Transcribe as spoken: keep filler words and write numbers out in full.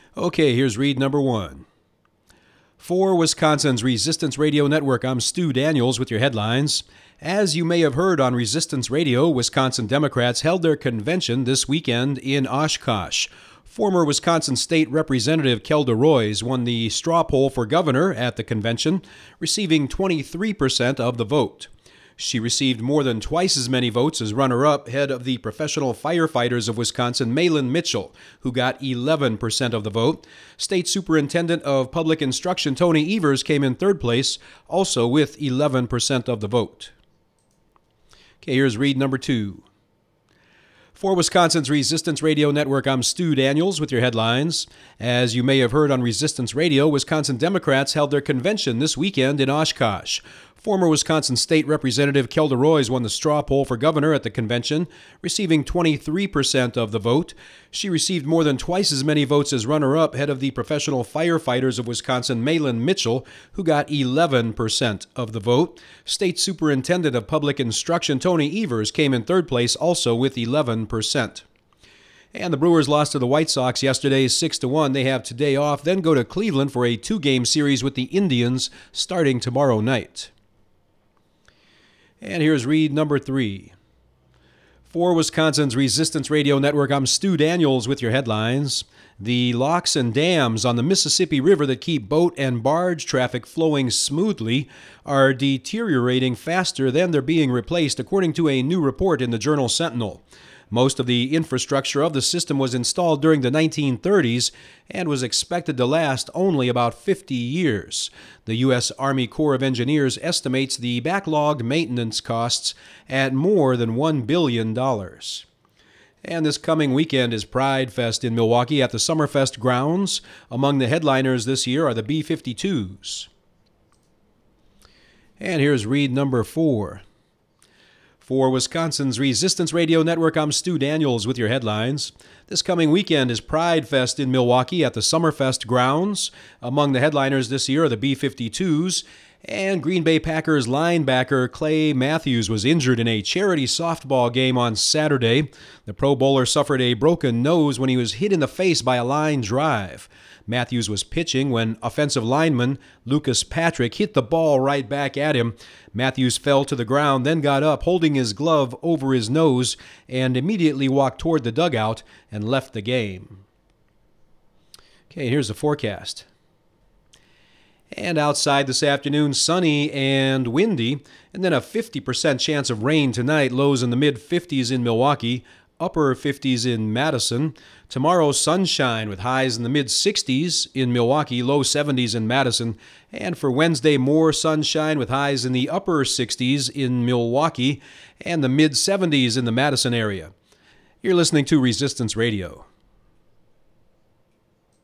Okay, here's read number one. For Wisconsin's Resistance Radio Network, I'm Stu Daniels with your headlines. As you may have heard on Resistance Radio, Wisconsin Democrats held their convention this weekend in Oshkosh. Former Wisconsin State Representative Kelda Roys won the straw poll for governor at the convention, receiving twenty-three percent of the vote. She received more than twice as many votes as runner-up, head of the Professional Firefighters of Wisconsin, Malin Mitchell, who got eleven percent of the vote. State Superintendent of Public Instruction Tony Evers came in third place, also with eleven percent of the vote. Okay, here's read number two. For Wisconsin's Resistance Radio Network, I'm Stu Daniels with your headlines. As you may have heard on Resistance Radio, Wisconsin Democrats held their convention this weekend in Oshkosh. Former Wisconsin State Representative Kelda Roys won the straw poll for governor at the convention, receiving twenty-three percent of the vote. She received more than twice as many votes as runner-up, head of the Professional Firefighters of Wisconsin, Malin Mitchell, who got eleven percent of the vote. State Superintendent of Public Instruction Tony Evers came in third place, also with eleven percent. And the Brewers lost to the White Sox yesterday six to one. They have today off, then go to Cleveland for a two-game series with the Indians starting tomorrow night. And here's read number three. For Wisconsin's Resistance Radio Network, I'm Stu Daniels with your headlines. The locks and dams on the Mississippi River that keep boat and barge traffic flowing smoothly are deteriorating faster than they're being replaced, according to a new report in the Journal Sentinel. Most of the infrastructure of the system was installed during the nineteen thirties and was expected to last only about fifty years. The U S Army Corps of Engineers estimates the backlogged maintenance costs at more than one billion dollars. And this coming weekend is Pride Fest in Milwaukee at the Summerfest grounds. Among the headliners this year are the B fifty-twos. And here's read number four. For Wisconsin's Resistance Radio Network, I'm Stu Daniels with your headlines. This coming weekend is Pride Fest in Milwaukee at the Summerfest grounds. Among the headliners this year are the B fifty-twos, and Green Bay Packers linebacker Clay Matthews was injured in a charity softball game on Saturday. The Pro Bowler suffered a broken nose when he was hit in the face by a line drive. Matthews was pitching when offensive lineman Lucas Patrick hit the ball right back at him. Matthews fell to the ground, then got up, holding his glove over his nose, and immediately walked toward the dugout and left the game. Okay, here's the forecast. And outside this afternoon, sunny and windy, and then a fifty percent chance of rain tonight, lows in the mid-fifties in Milwaukee, upper fifties in Madison. Tomorrow, sunshine with highs in the mid-sixties in Milwaukee, low seventies in Madison. And for Wednesday, more sunshine with highs in the upper sixties in Milwaukee and the mid-seventies in the Madison area. You're listening to Resistance Radio.